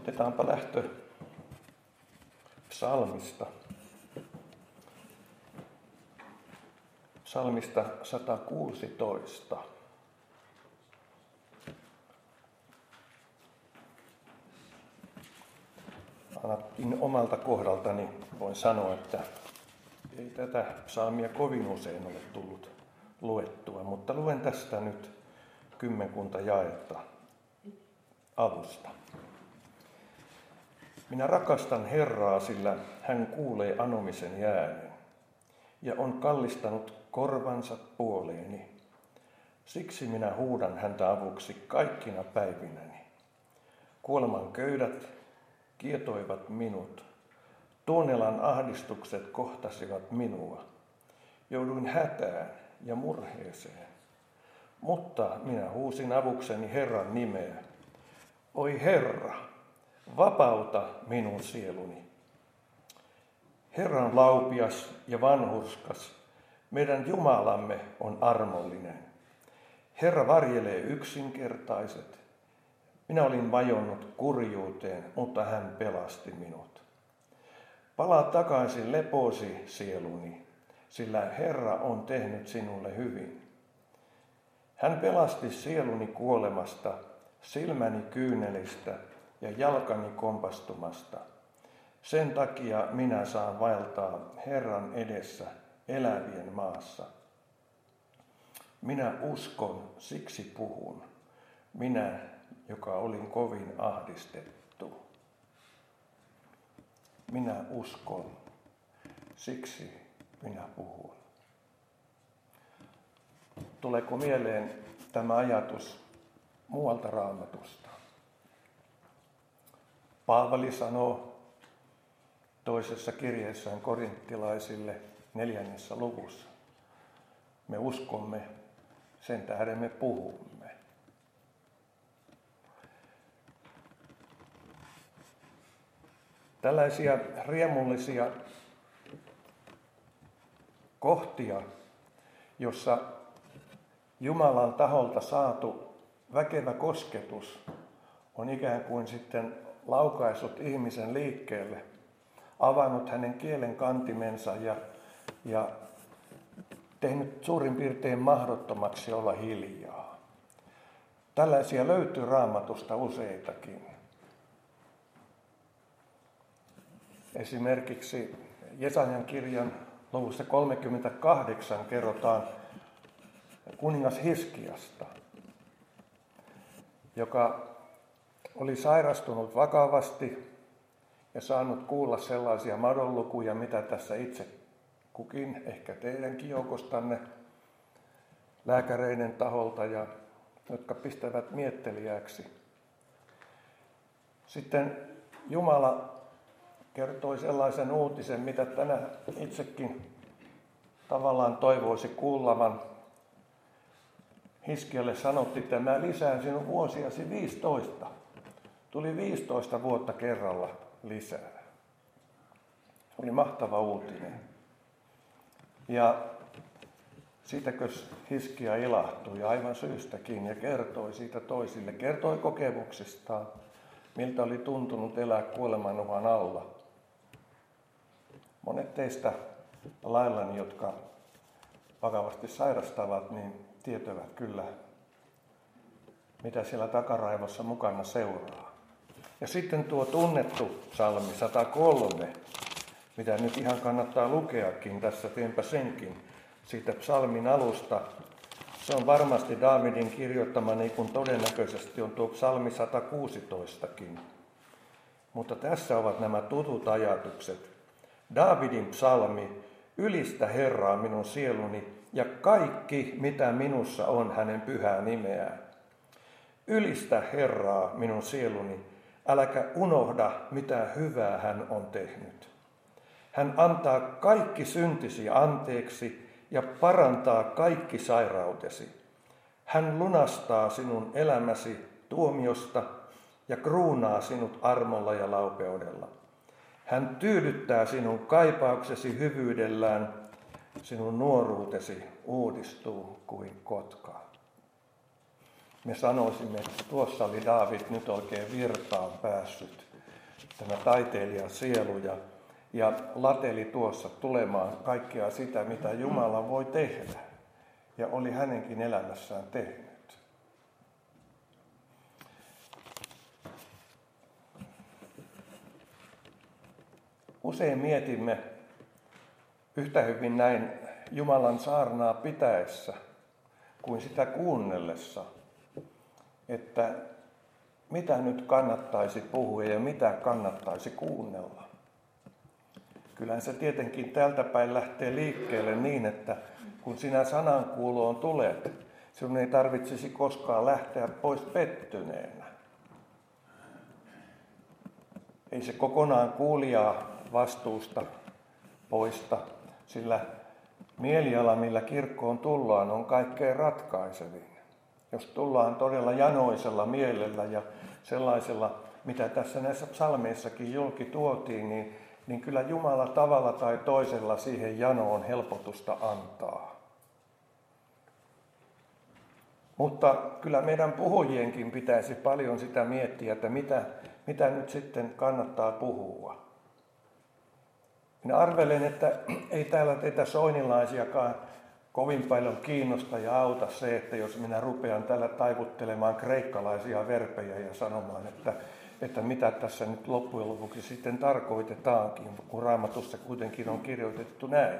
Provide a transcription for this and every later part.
Otetaanpa lähtö psalmista. Psalmista 116. Ainakin omalta kohdaltani voin sanoa, että ei tätä psalmia kovin usein ole tullut luettua, mutta luen tästä nyt 10 jaetta avusta. Minä rakastan Herraa, sillä hän kuulee anomisen äänen ja on kallistanut korvansa puoleeni. Siksi minä huudan häntä avuksi kaikkina päivinäni. Kuoleman köydät kietoivat minut. Tuonelan ahdistukset kohtasivat minua. Jouduin hätään ja murheeseen. Mutta minä huusin avukseni Herran nimeä. Oi Herra, vapauta minun sieluni. Herra on laupias ja vanhurskas. Meidän Jumalamme on armollinen. Herra varjelee yksinkertaiset. Minä olin vajonnut kurjuuteen, mutta hän pelasti minut. Palaa takaisin lepoosi sieluni, sillä Herra on tehnyt sinulle hyvin. Hän pelasti sieluni kuolemasta, silmäni kyynelistä ja jalkani kompastumasta. Sen takia minä saan vaeltaa Herran edessä elävien maassa. Minä uskon, siksi puhun. Minä, joka olin kovin ahdistettu. Minä uskon, siksi minä puhun. Tuleeko mieleen tämä ajatus muualta Raamatusta? Paavali sanoo toisessa kirjeessään korinttilaisille 4. luvussa. Me uskomme, sen tähden me puhumme. Tällaisia riemullisia kohtia, jossa Jumalan taholta saatu väkevä kosketus on ikään kuin sitten laukaissut ihmisen liikkeelle, avannut hänen kielen kantimensa ja tehnyt suurin piirtein mahdottomaksi olla hiljaa. Tällaisia löytyy Raamatusta useitakin. Esimerkiksi Jesajan kirjan luvussa 38 kerrotaan kuningas Hiskiasta, joka oli sairastunut vakavasti ja saanut kuulla sellaisia madonlukuja, mitä tässä itse kukin, ehkä teidänkin joukostanne, lääkäreiden taholta, ja jotka pistävät miettelijäksi. Sitten Jumala kertoi sellaisen uutisen, mitä tänään itsekin tavallaan toivoisi kuullavan. Hiskialle sanottiin, että mä lisään sinun vuosiasi 15. Tuli 15 vuotta kerralla lisää. Oli mahtava uutinen. Ja siitäkö Hiskia ilahtui aivan syystäkin ja kertoi siitä toisille. Kertoi kokemuksistaan, miltä oli tuntunut elää kuolemanohan alla. Monet teistä laillani, jotka vakavasti sairastavat, niin tietävät kyllä, mitä siellä takaraivossa mukana seuraa. Ja sitten tuo tunnettu psalmi 103, mitä nyt ihan kannattaa lukeakin, tässä teenpä senkin, siitä psalmin alusta. Se on varmasti Daavidin kirjoittama, niin kuin todennäköisesti on tuo psalmi 116kin. Mutta tässä ovat nämä tutut ajatukset. Daavidin psalmi, ylistä Herraa minun sieluni ja kaikki, mitä minussa on hänen pyhää nimeään. Ylistä Herraa minun sieluni, äläkä unohda, mitä hyvää hän on tehnyt. Hän antaa kaikki syntisi anteeksi ja parantaa kaikki sairautesi. Hän lunastaa sinun elämäsi tuomiosta ja kruunaa sinut armolla ja laupeudella. Hän tyydyttää sinun kaipauksesi hyvyydellään, sinun nuoruutesi uudistuu kuin kotka. Me sanoisimme, että tuossa oli Daavid nyt oikein virtaan päässyt tämä taiteilijan sielu ja lateli tuossa tulemaan kaikkea sitä, mitä Jumala voi tehdä. Ja oli hänenkin elämässään tehnyt. Usein mietimme yhtä hyvin näin Jumalan saarnaa pitäessä kuin sitä kuunnellessa, että mitä nyt kannattaisi puhua ja mitä kannattaisi kuunnella. Kyllähän se tietenkin tältä päin lähtee liikkeelle niin, että kun sinä sanankuuloon tulet, sinun ei tarvitsisi koskaan lähteä pois pettyneenä. Ei se kokonaan kuulijaa vastuusta poista, sillä mieliala, millä kirkkoon tullaan, on kaikkein ratkaisevin. Jos tullaan todella janoisella mielellä ja sellaisella, mitä tässä näissä psalmeissakin julki tuotiin, niin kyllä Jumala tavalla tai toisella siihen janoon helpotusta antaa. Mutta kyllä meidän puhujienkin pitäisi paljon sitä miettiä, että mitä nyt sitten kannattaa puhua. Minä arvelen, että ei täällä teitä soinilaisiakaan kovin paljon kiinnosta ja auta se, että jos minä rupean täällä taivuttelemaan kreikkalaisia verpejä ja sanomaan, että mitä tässä nyt loppujen lopuksi sitten tarkoitetaankin, kun Raamatussa kuitenkin on kirjoitettu näin.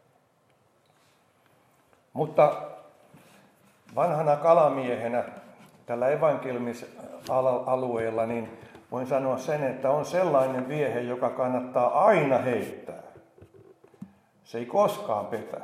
Mutta vanhana kalamiehenä tällä evankeliumisalueella niin voin sanoa sen, että on sellainen viehe, joka kannattaa aina heittää. Se ei koskaan petä.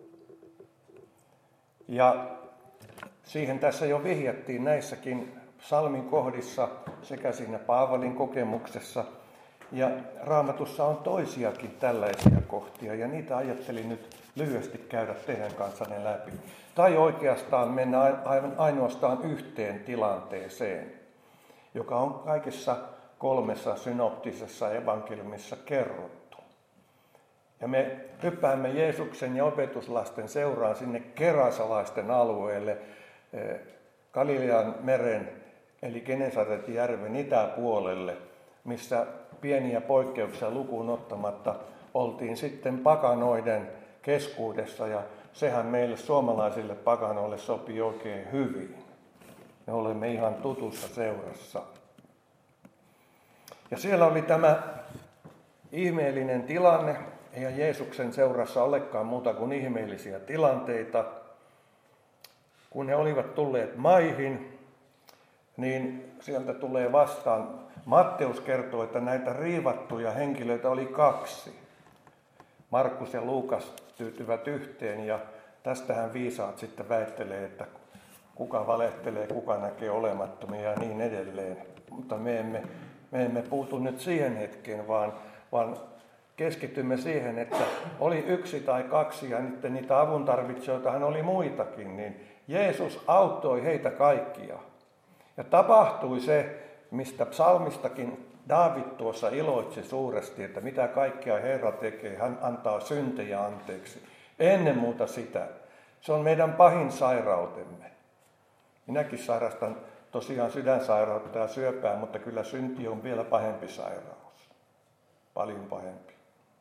Ja siihen tässä jo vihjattiin näissäkin psalmin kohdissa sekä siinä Paavalin kokemuksessa. Ja Raamatussa on toisiakin tällaisia kohtia ja niitä ajattelin nyt lyhyesti käydä teidän kanssanne läpi. Tai oikeastaan mennä ainoastaan yhteen tilanteeseen, joka on kaikissa 3 synoptisessa evankeliumissa kerrottu. Ja me hyppäämme Jeesuksen ja opetuslasten seuraan sinne gerasalaisten alueelle, Galilean meren eli Genesaretin järven itäpuolelle, missä pieniä poikkeuksia lukuun ottamatta oltiin sitten pakanoiden keskuudessa ja sehän meille suomalaisille pakanoille sopii oikein hyvin. Me olemme ihan tutussa seurassa. Ja siellä oli tämä ihmeellinen tilanne. Eihän Jeesuksen seurassa olekaan muuta kuin ihmeellisiä tilanteita. Kun he olivat tulleet maihin, niin sieltä tulee vastaan. Matteus kertoo, että näitä riivattuja henkilöitä oli 2. Markus ja Luukas tyytyvät yhteen ja tästähän viisaat sitten väittelee, että kuka valehtelee, kuka näkee olemattomia ja niin edelleen. Mutta me emme puutu nyt siihen hetkeen, vaan keskitymme siihen, että oli 1 tai 2 ja nyt niitä avuntarvitsijoitahan oli muitakin, niin Jeesus auttoi heitä kaikkia. Ja tapahtui se, mistä psalmistakin Daavid tuossa iloitsi suuresti, että mitä kaikkea Herra tekee, hän antaa syntejä anteeksi. Ennen muuta sitä. Se on meidän pahin sairautemme. Minäkin sairastan tosiaan sydänsairautta ja syöpää, mutta kyllä synti on vielä pahempi sairaus. Paljon pahempi.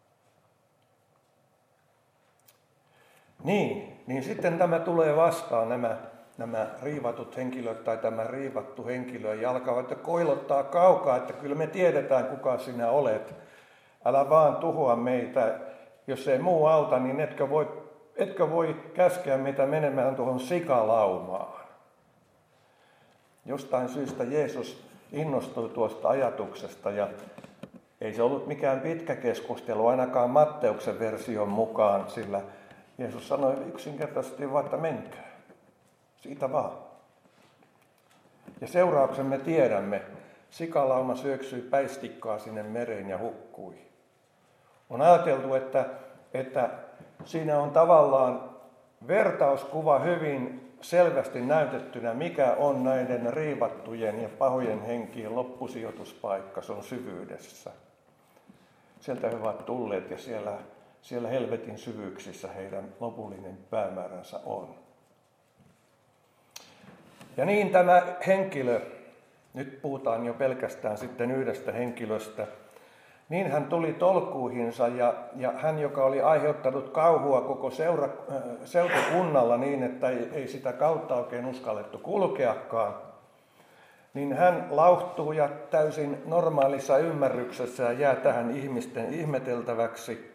Niin sitten tämä tulee vastaan nämä riivatut henkilöt tai tämä riivattu henkilö ja alkavat koilottaa kaukaa, että kyllä me tiedetään kuka sinä olet. Älä vaan tuhoa meitä. Jos ei muu auta, niin etkö voi käskeä meitä menemään tuohon sikalaumaan. Jostain syystä Jeesus innostui tuosta ajatuksesta ja ei se ollut mikään pitkä keskustelu, ainakaan Matteuksen version mukaan, sillä Jeesus sanoi yksinkertaisesti vaan, että menkää. Siitä vaan. Ja seurauksen me tiedämme. Sikalauma syöksyi päistikkaa sinne mereen ja hukkui. On ajateltu, että siinä on tavallaan vertauskuva hyvin selvästi näytettynä, mikä on näiden riivattujen ja pahojen henkien loppusijoituspaikka. Se on syvyydessä. Sieltä he ovat tulleet ja siellä helvetin syvyyksissä heidän lopullinen päämääränsä on. Ja niin tämä henkilö, nyt puhutaan jo pelkästään sitten yhdestä henkilöstä, niin hän tuli tolkkuihinsa ja hän, joka oli aiheuttanut kauhua koko seutukunnalla niin, että ei sitä kautta oikein uskallettu kulkeakaan, niin hän lauhtuu ja täysin normaalissa ymmärryksessä ja jää tähän ihmisten ihmeteltäväksi.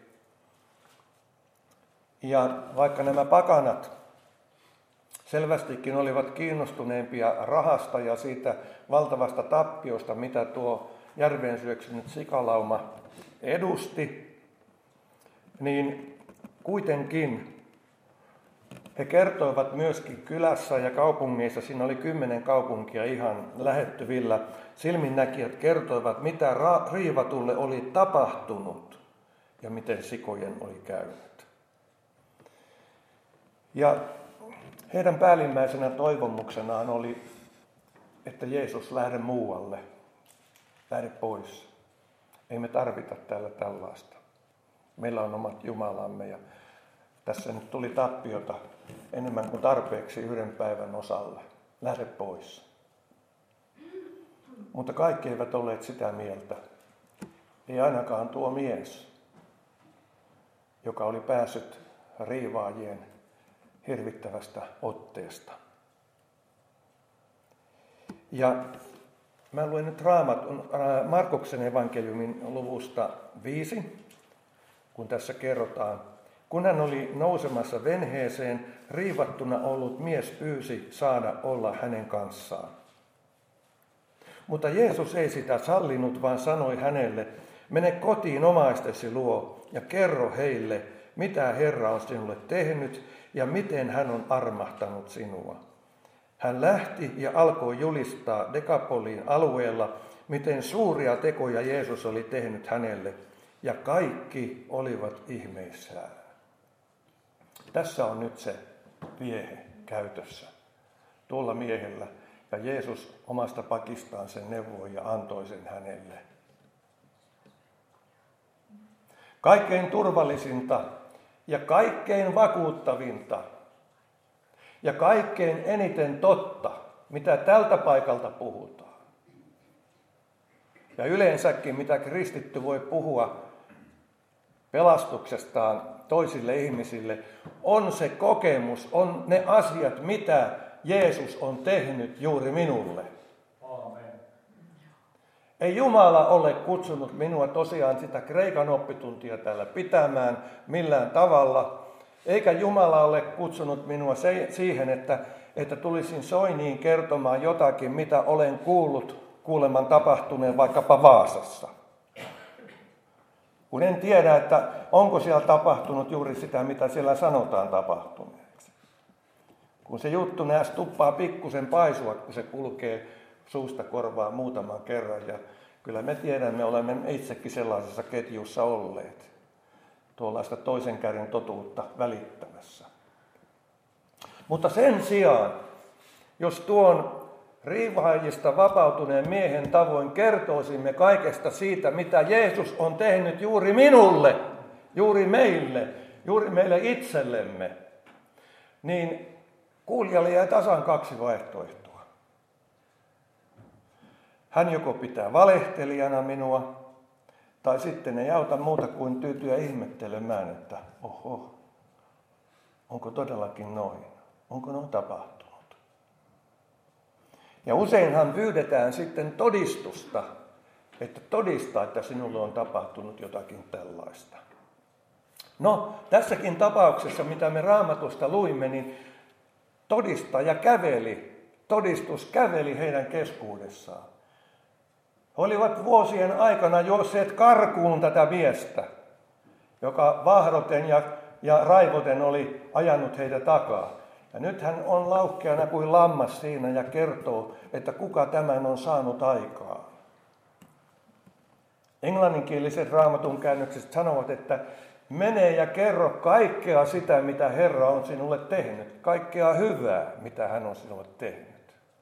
Ja vaikka nämä pakanat selvästikin olivat kiinnostuneempia rahasta ja siitä valtavasta tappiosta, mitä tuo järveen syöksynyt sikalauma edusti, niin kuitenkin he kertoivat myöskin kylässä ja kaupungeissa, siinä oli 10 kaupunkia ihan lähettyvillä, silminnäkijät kertoivat, mitä Riivatulle oli tapahtunut ja miten sikojen oli käynyt. Ja heidän päällimmäisenä toivomuksenaan oli, että Jeesus lähde muualle, lähde pois. Ei me tarvita täällä tällaista. Meillä on omat Jumalamme ja tässä nyt tuli tappiota enemmän kuin tarpeeksi yhden päivän osalle. Lähde pois. Mutta kaikki eivät olleet sitä mieltä. Ei ainakaan tuo mies, joka oli päässyt riivaajien hirvittävästä otteesta. Ja mä luen nyt Markuksen evankeliumin luvusta 5, kun tässä kerrotaan. Kun hän oli nousemassa venheeseen, riivattuna ollut mies pyysi saada olla hänen kanssaan. Mutta Jeesus ei sitä sallinut, vaan sanoi hänelle, mene kotiin omaistesi luo ja kerro heille, mitä Herra on sinulle tehnyt ja miten hän on armahtanut sinua. Hän lähti ja alkoi julistaa Dekapolin alueella, miten suuria tekoja Jeesus oli tehnyt hänelle, ja kaikki olivat ihmeissään. Tässä on nyt se viehe käytössä tuolla miehellä, ja Jeesus omasta pakistaan sen neuvoi ja antoi sen hänelle. Kaikkein turvallisinta ja kaikkein vakuuttavinta ja kaikkein eniten totta, mitä tältä paikalta puhutaan. Ja yleensäkin, mitä kristitty voi puhua pelastuksestaan toisille ihmisille, on se kokemus, on ne asiat, mitä Jeesus on tehnyt juuri minulle. Aamen. Ei Jumala ole kutsunut minua tosiaan sitä kreikan oppituntia täällä pitämään millään tavalla, eikä Jumala ole kutsunut minua siihen, että tulisin Soiniin kertomaan jotakin, mitä olen kuuleman tapahtuneen vaikkapa Vaasassa. Kun en tiedä, että onko siellä tapahtunut juuri sitä, mitä siellä sanotaan tapahtuneeksi. Kun se juttu näes tuppaa pikkusen paisua, kun se kulkee suusta korvaan muutaman kerran. Ja kyllä me tiedämme, olemme itsekin sellaisessa ketjussa olleet. Tuollaista toisen käden totuutta välittämässä. Mutta sen sijaan, jos tuon riivaajista vapautuneen miehen tavoin kertoisimme kaikesta siitä, mitä Jeesus on tehnyt juuri minulle, juuri meille itsellemme, niin kuulijalle jää tasan 2 vaihtoehtoa. Hän joko pitää valehtelijana minua, tai sitten ei auta muuta kuin tyytyä ihmettelemään, että oho, onko todellakin noin? Onko noin tapahtunut? Ja useinhan pyydetään sitten todistusta, että todistaa, että sinulle on tapahtunut jotakin tällaista. No, tässäkin tapauksessa, mitä me Raamatusta luimme, niin todistus käveli heidän keskuudessaan. He olivat vuosien aikana juosseet karkuun tätä miestä, joka vahdoten ja raivoten oli ajanut heitä takaa. Ja nyt hän on lauhkeana kuin lammas siinä ja kertoo, että kuka tämän on saanut aikaan. Englanninkieliset Raamatun käännökset sanovat, että mene ja kerro kaikkea sitä, mitä Herra on sinulle tehnyt. Kaikkea hyvää, mitä hän on sinulle tehnyt.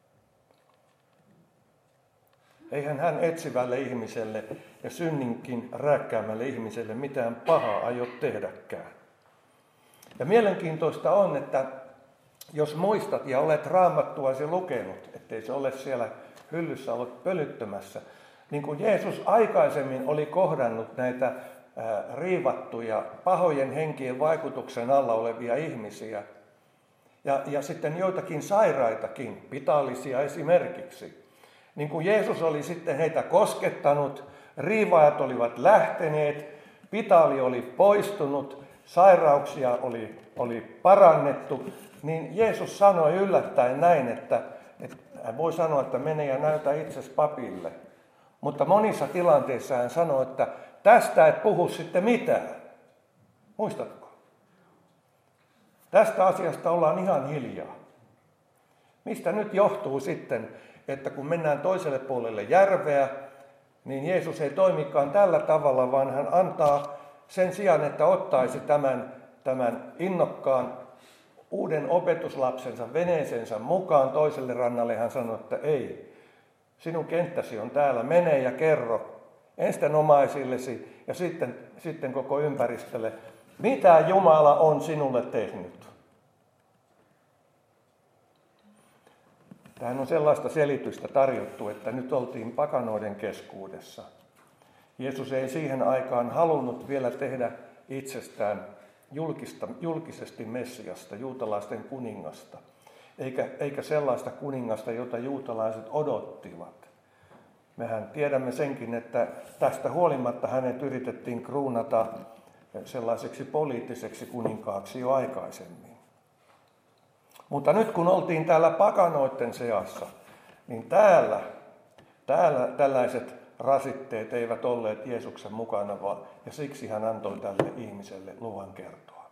Eihän hän etsivälle ihmiselle ja synninkin rääkkäämälle ihmiselle mitään pahaa aio tehdäkään. Ja mielenkiintoista on, että jos muistat ja olet Raamattuasi lukenut, ettei se ole siellä hyllyssä olet pölyttömässä. Niin kuin Jeesus aikaisemmin oli kohdannut näitä riivattuja, pahojen henkien vaikutuksen alla olevia ihmisiä. Ja sitten joitakin sairaitakin, pitaalisia esimerkiksi. Niin kuin Jeesus oli sitten heitä koskettanut, riivaajat olivat lähteneet, pitaali oli poistunut, sairauksia oli parannettu, niin Jeesus sanoi yllättäen näin, että hän voi sanoa, että mene ja näytä itsesi papille. Mutta monissa tilanteissa hän sanoi, että tästä et puhu sitten mitään. Muistatko? Tästä asiasta ollaan ihan hiljaa. Mistä nyt johtuu sitten, että kun mennään toiselle puolelle järveä, niin Jeesus ei toimikaan tällä tavalla, vaan hän antaa sen sijaan, että ottaisi tämän innokkaan uuden opetuslapsensa veneeseensä mukaan toiselle rannalle, hän sanoi, että ei, sinun kenttäsi on täällä, mene ja kerro ensin omaisillesi ja sitten koko ympäristölle, mitä Jumala on sinulle tehnyt. Tähän on sellaista selitystä tarjottu, että nyt oltiin pakanoiden keskuudessa. Jeesus ei siihen aikaan halunnut vielä tehdä itsestään julkisesti Messiasta, juutalaisten kuningasta, eikä sellaista kuningasta, jota juutalaiset odottivat. Mehän tiedämme senkin, että tästä huolimatta hänet yritettiin kruunata sellaiseksi poliittiseksi kuninkaaksi jo aikaisemmin. Mutta nyt kun oltiin täällä pakanoiden seassa, niin täällä tällaiset rasitteet eivät olleet Jeesuksen mukana, ja siksi hän antoi tälle ihmiselle luvan kertoa.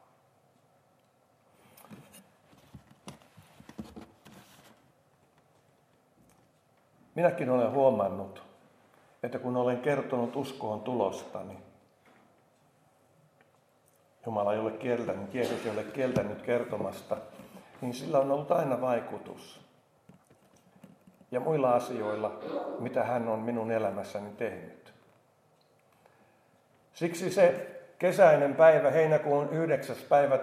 Minäkin olen huomannut, että kun olen kertonut uskoon tulostani, Jumala ei ole kieltänyt, Jeesus ei ole kieltänyt kertomasta, niin sillä on ollut aina vaikutus. Ja muilla asioilla, mitä hän on minun elämässäni tehnyt. Siksi se kesäinen päivä, heinäkuun 9. päivä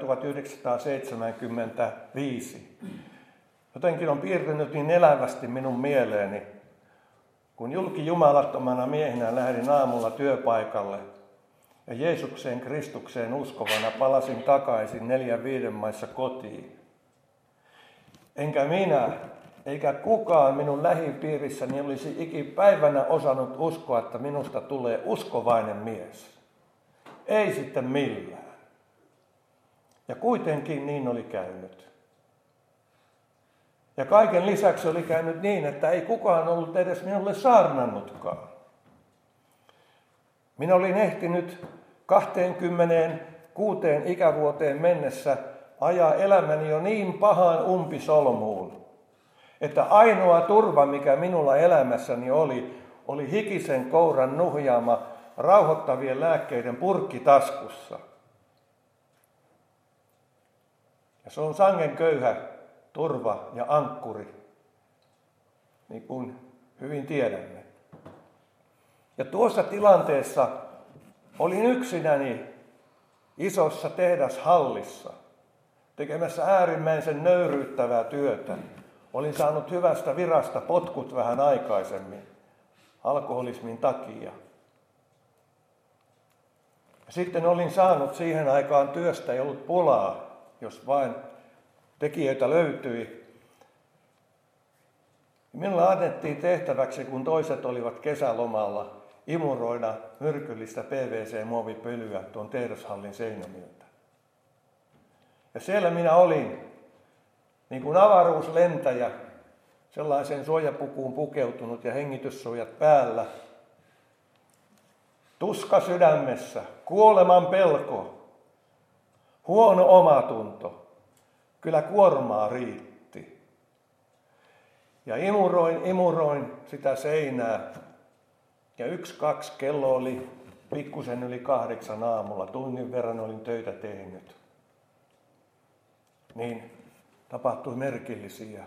1975, jotenkin on piirtynyt niin elävästi minun mieleeni, kun jumalattomana miehenä lähdin aamulla työpaikalle ja Jeesukseen Kristukseen uskovana palasin takaisin 4-5 maissa kotiin. Enkä minä, eikä kukaan minun lähipiirissäni olisi ikipäivänä osannut uskoa, että minusta tulee uskovainen mies. Ei sitten millään. Ja kuitenkin niin oli käynyt. Ja kaiken lisäksi oli käynyt niin, että ei kukaan ollut edes minulle saarnannutkaan. Minä olin ehtinyt 26 ikävuoteen mennessä ajaa elämäni jo niin pahaan umpisolmuun, että ainoa turva, mikä minulla elämässäni oli hikisen kouran nuhjaama rauhoittavien lääkkeiden purkki taskussa. Ja se on sangen köyhä turva ja ankkuri, niin kuin hyvin tiedämme. Ja tuossa tilanteessa olin yksinäni isossa tehdashallissa tekemässä äärimmäisen nöyryyttävää työtä. Olin saanut hyvästä virasta potkut vähän aikaisemmin alkoholismin takia. Sitten olin saanut siihen aikaan työstä, ei ollut pulaa, jos vain tekijöitä löytyi. Minulle annettiin tehtäväksi, kun toiset olivat kesälomalla, imuroida myrkyllistä PVC-muovipölyä tuon tehdashallin seinämiltä. Ja siellä minä olin, niin kuin avaruuslentäjä, sellaisen suojapukuun pukeutunut ja hengityssuojat päällä. Tuska sydämessä, kuoleman pelko, huono omatunto. Kyllä kuormaa riitti. Ja imuroin sitä seinää. Ja 1-2 kello oli pikkusen yli 8 aamulla. Tunnin verran olin töitä tehnyt. Niin tapahtui merkillisiä.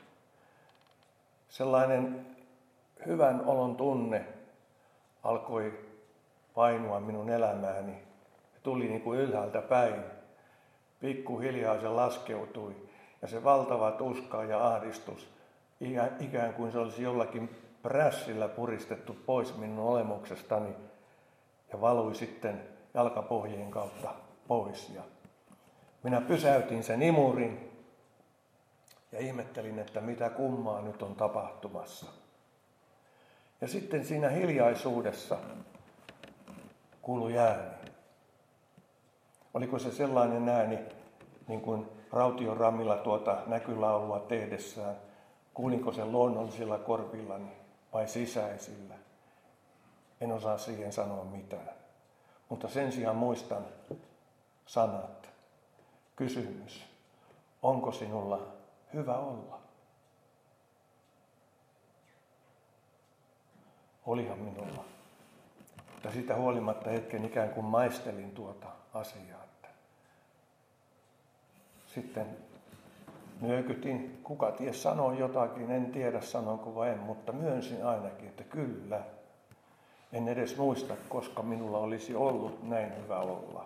Sellainen hyvän olon tunne alkoi painua minun elämääni. Tuli niin kuin ylhäältä päin. Pikkuhiljaa se laskeutui ja se valtava tuska ja ahdistus ikään kuin se olisi jollakin prässillä puristettu pois minun olemuksestani ja valui sitten jalkapohjien kautta pois. Ja minä pysäytin sen imurin ja ihmettelin, että mitä kummaa nyt on tapahtumassa. Ja sitten siinä hiljaisuudessa kuului ääni. Oliko se sellainen ääni, niin kuin Raution Ramilla tuota näkylaulua tehdessään, kuulinko sen luonnollisilla korvillani vai sisäisillä? En osaa siihen sanoa mitään. Mutta sen sijaan muistan sanat. Kysymys. Onko sinulla hyvä olla? Olihan minulla. Mutta siitä huolimatta hetken ikään kuin maistelin tuota asiaa. Sitten nyökytin, kuka ties sanoi jotakin, en tiedä sanonko vai en, mutta myönsin ainakin, että kyllä. En edes muista, koska minulla olisi ollut näin hyvä olla.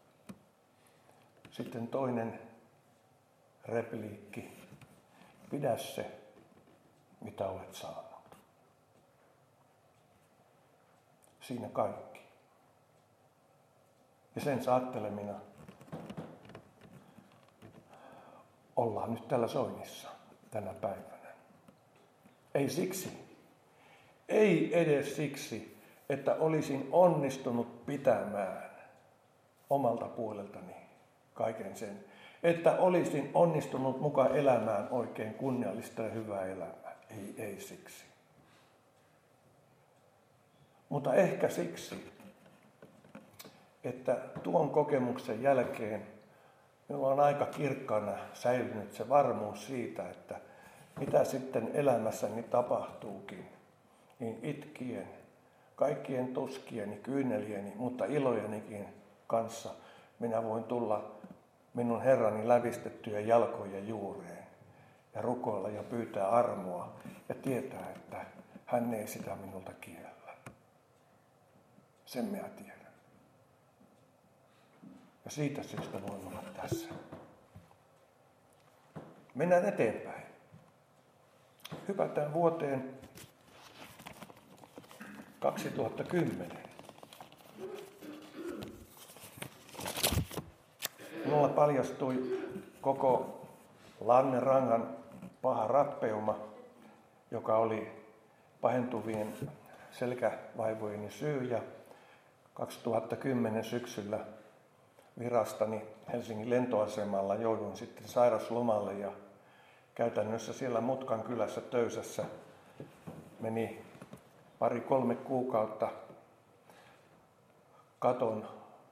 Sitten toinen repliikki. Pidä se, mitä olet saanut. Siinä kaikki. Ja sen saattelemina ollaan nyt täällä Soinissa tänä päivänä. Ei siksi, ei edes siksi, että olisin onnistunut pitämään omalta puoleltani kaiken sen. Että olisin onnistunut mukaan elämään oikein kunniallista ja hyvää elämää. Ei siksi. Mutta ehkä siksi, että tuon kokemuksen jälkeen minulla on aika kirkkaana säilynyt se varmuus siitä, että mitä sitten elämässäni tapahtuukin, niin itkien, kaikkien tuskieni, kyynelieni, mutta ilojenikin kanssa minä voin tulla minun Herrani lävistettyjä jalkojen juureen ja rukoilla ja pyytää armoa ja tietää, että hän ei sitä minulta kiellä. Sen minä tiedän. Ja siitä syystä voin olla tässä. Mennään eteenpäin. Hypätään vuoteen 2010. Minulla paljastui koko lannerangan paha rappeuma, joka oli pahentuvien selkävaivojeni syy. Ja 2010 syksyllä virastani Helsingin lentoasemalla jouduin sitten sairaslomalle ja käytännössä siellä Mutkan kylässä Töysässä meni 2-3 kuukautta katon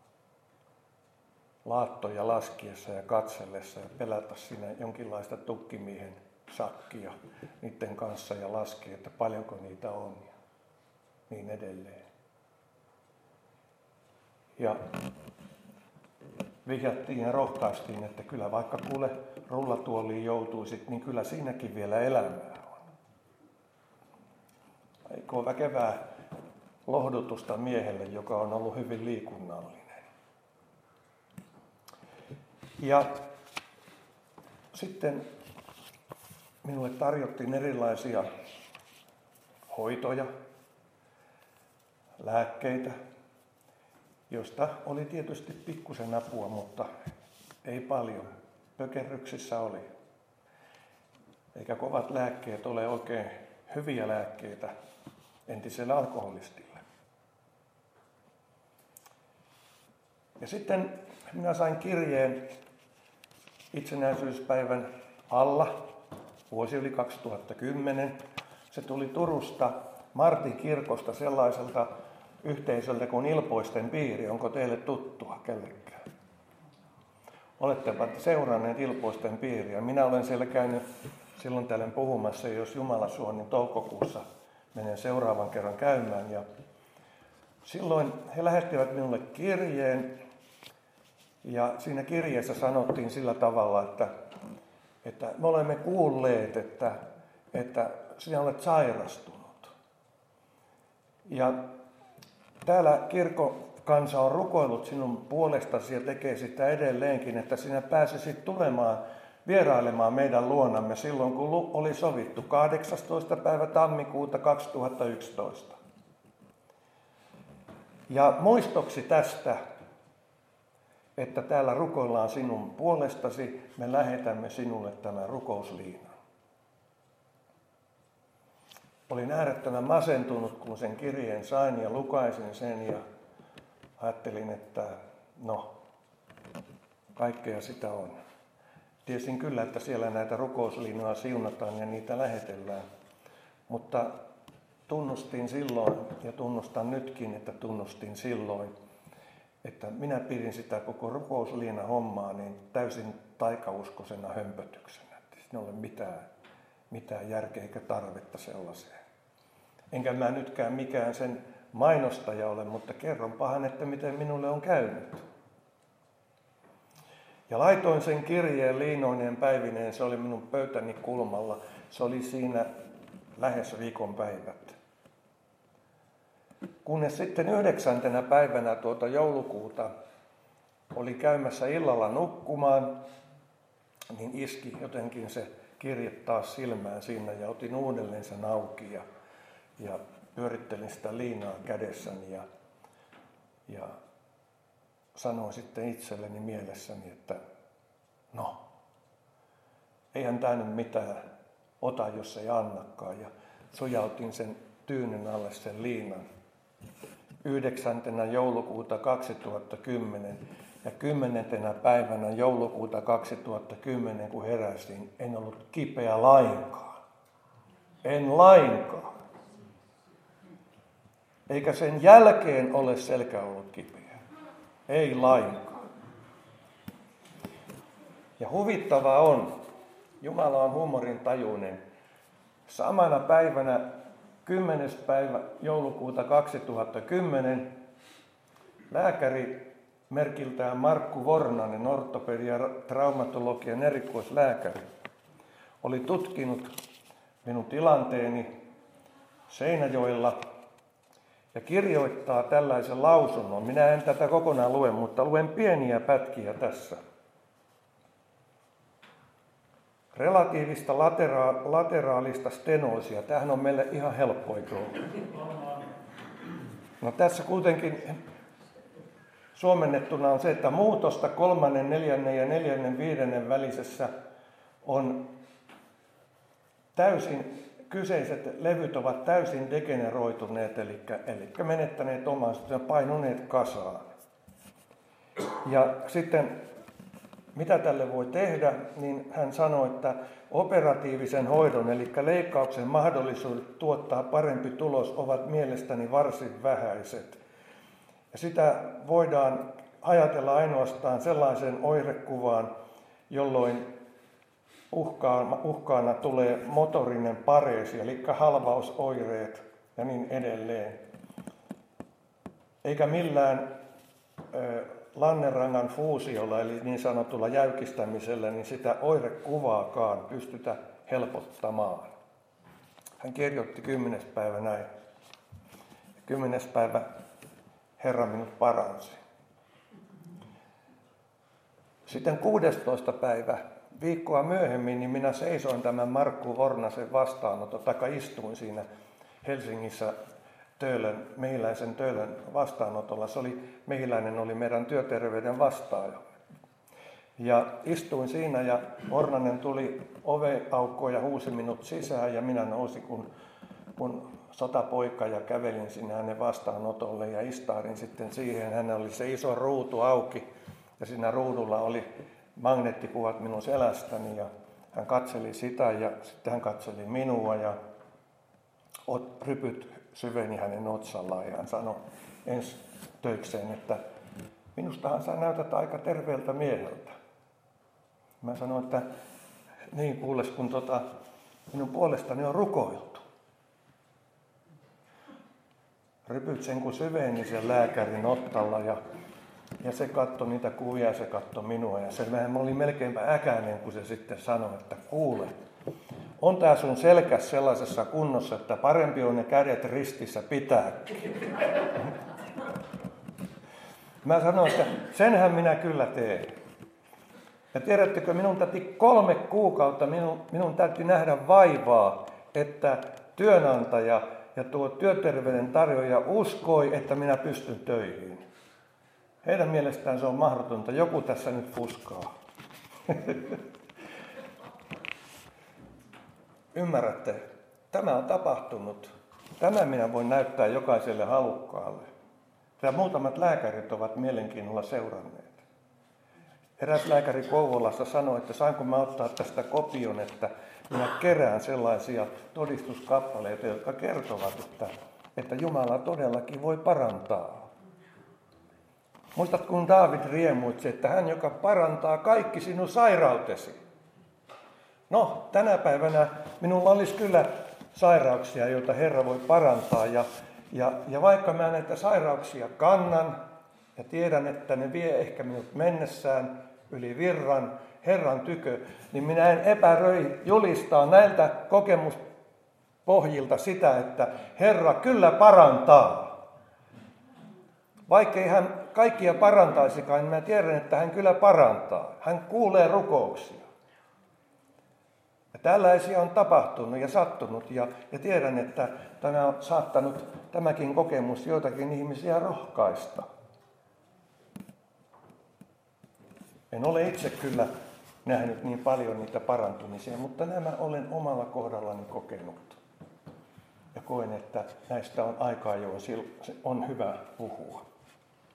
laattoja laskiessa ja katsellessa ja pelätä siinä jonkinlaista tukkimiehen sakkia niiden kanssa ja laskea, että paljonko niitä on ja niin edelleen. Ja vihjattiin ja rohkaistiin, että kyllä vaikka kuule rullatuoliin joutuisit, niin kyllä siinäkin vielä elämää on. Eikö väkevää lohdutusta miehelle, joka on ollut hyvin liikunnallinen. Ja sitten minulle tarjottiin erilaisia hoitoja, lääkkeitä, josta oli tietysti pikkusen apua, mutta ei paljon. Pökerryksissä oli. Eikä kovat lääkkeet ole oikein hyviä lääkkeitä entiselle alkoholistille. Ja sitten minä sain kirjeen itsenäisyyspäivän alla. Vuosi oli 2010. Se tuli Turusta Martin kirkosta sellaiselta yhteisöltä kuin Ilpoisten piiri. Onko teille tuttua kellekään? Olettepa seuranneet Ilpoisten piiriä. Minä olen siellä käynyt silloin tällöin puhumassa, jos Jumala suo, niin toukokuussa menen seuraavan kerran käymään. Ja silloin he lähettivät minulle kirjeen ja siinä kirjeessä sanottiin sillä tavalla, että me olemme kuulleet, että sinä olet sairastunut. Ja täällä kirkkokansa on rukoillut sinun puolestasi ja tekee sitä edelleenkin, että sinä pääsisit tulemaan vierailemaan meidän luonamme silloin, kun oli sovittu 18. päivä tammikuuta 2011. Ja muistoksi tästä, että täällä rukoillaan sinun puolestasi, me lähetämme sinulle tämän rukousliinan. Olin äärettömän masentunut, kun sen kirjeen sain ja lukaisin sen ja ajattelin, että kaikkea sitä on. Tiesin kyllä, että siellä näitä rukousliinoja siunataan ja niitä lähetellään, mutta tunnustin silloin ja tunnustan nytkin, että tunnustin silloin, että minä pidin sitä koko rukousliina hommaa niin täysin taikauskoisena hömpötyksenä. Siinä ei ole mitään järkeä eikä tarvetta sellaiseen. Enkä mä nytkään mikään sen mainostaja ole, mutta kerronpahan, että miten minulle on käynyt. Ja laitoin sen kirjeen liinoineen päivineen, se oli minun pöytäni kulmalla. Se oli siinä lähes viikonpäivät. Kunnes sitten 9. päivänä joulukuuta oli käymässä illalla nukkumaan, niin iski jotenkin se kirje taas silmään siinä ja otin uudelleen sen auki ja pyörittelin sitä liinaa kädessäni ja sanoin sitten itselleni mielessäni, että eihän tämä nyt mitään ota, jos ei annakaan. Ja sujautin sen tyynyn alle sen liinan. 9. joulukuuta 2010 ja 10. päivänä joulukuuta 2010, kun heräsin, en ollut kipeä lainkaan. En lainkaan. Eikä sen jälkeen ole selkä ollut kipeä. Ei lainkaan. Ja huvittavaa on, Jumala on huumorin tajuinen. Samana päivänä 10. päivä joulukuuta 2010 lääkäri merkiltään Markku Vornanen, ortopedi- ja traumatologian erikoislääkäri, oli tutkinut minun tilanteeni Seinäjoella ja kirjoittaa tällaisen lausunnon. Minä en tätä kokonaan lue, mutta luen pieniä pätkiä tässä. Relatiivista lateraalista stenoosia. Tämähän on meille ihan helppo, eikö ole? No tässä kuitenkin suomennettuna on se, että muutosta 3., 4. ja 4. 5. välisessä on täysin, kyseiset levyt ovat täysin degeneroituneet, eli menettäneet omansa ja painuneet kasaan. Ja sitten mitä tälle voi tehdä, niin hän sanoi, että operatiivisen hoidon, eli leikkauksen mahdollisuudet tuottaa parempi tulos ovat mielestäni varsin vähäiset. Ja sitä voidaan ajatella ainoastaan sellaisen oirekuvaan, jolloin uhkaana tulee motorinen pareesi, eli halvausoireet ja niin edelleen. Eikä millään lannerangan fuusiolla, eli niin sanotulla jäykistämisellä, niin sitä oirekuvaakaan pystytä helpottamaan. Hän kirjoitti 10. päivä näin. 10. päivä Herra minut paransi. Sitten 16. päivä, viikkoa myöhemmin, niin minä seisoin tämän Markku Vornasen vastaanoton, tai istuin siinä Helsingissä Mehiläisen Töölön vastaanotolla. Mehiläinen oli meidän työterveyden vastaaja. Ja istuin siinä ja Vornanen tuli oveaukkoon ja huusi minut sisään ja minä nousin kun sotapoika ja kävelin sinne hänen vastaanotolle ja istahdin sitten siihen. Hänellä oli se iso ruutu auki ja siinä ruudulla oli magneettikuvat minun selästäni ja hän katseli sitä ja sitten hän katseli minua ja rypyt syveni hänen otsallaan ja hän sanoi ensi töikseen, että minustahan sä näytät aika terveeltä mieheltä. Mä sanoin, että niin kuules, kun minun puolestani on rukoiltu. Rypyt sen kun syveni sen lääkärin ottalla ja se katsoi niitä kuvia ja se katsoi minua ja se oli melkeinpä äkäinen, kun se sitten sanoi, että kuule, on tää sun selkäs sellaisessa kunnossa, että parempi on ne kädet ristissä pitääkin. Mä sanoin, että senhän minä kyllä teen. Ja tiedättekö, minun täytyy 3 kuukautta, minun täytyy nähdä vaivaa, että työnantaja ja tuo työterveyden tarjoaja uskoi, että minä pystyn töihin. Heidän mielestään se on mahdotonta. Joku tässä nyt fuskaa. Ymmärrätte, tämä on tapahtunut. Tämä minä voin näyttää jokaiselle halukkaalle. Ja muutamat lääkärit ovat mielenkiinnolla seuranneet. Eräs lääkäri Kouvolassa sanoi, että saanko mä ottaa tästä kopion, että minä kerään sellaisia todistuskappaleita, jotka kertovat, että Jumala todellakin voi parantaa. Muistat, kun Daavid riemuitsi, että hän, joka parantaa kaikki sinun sairautesi. No, tänä päivänä minulla olisi kyllä sairauksia, joita Herra voi parantaa. Ja vaikka mä näitä sairauksia kannan ja tiedän, että ne vie ehkä minut mennessään yli virran Herran tykö, niin minä en epäröi julistaa näiltä kokemuspohjilta sitä, että Herra kyllä parantaa. Vaikkei hän kaikkia parantaisikaan, niin mä tiedän, että hän kyllä parantaa. Hän kuulee rukouksia. Ja tällaisia on tapahtunut ja sattunut ja tiedän, että tämä on saattanut tämäkin kokemus joitakin ihmisiä rohkaista. En ole itse kyllä nähnyt niin paljon niitä parantumisia, mutta nämä olen omalla kohdallani kokenut. Ja koen, että näistä on aikaa, jolloin on hyvä puhua.